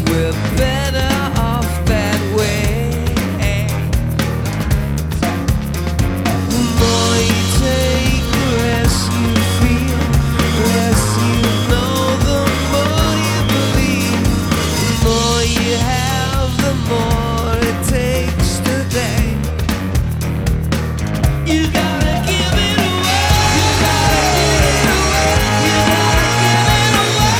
we're better off that way. The more you take, the less you feel, the less you know, the more you believe. The more you have, the more it takes today. You gotta give it away. You gotta give it away. You gotta give it away.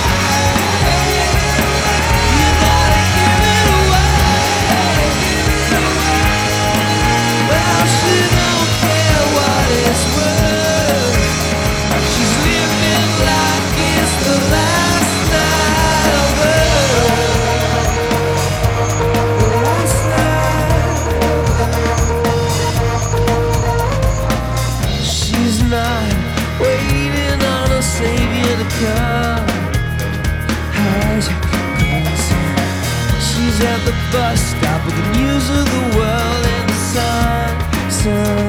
You gotta give it away. Well, she don't care what it's worth. She's living like it's the last night of her. The last night. She's not waiting on a savior to come. How's your cousin? She's at the bus stop with the news of the world and the sun.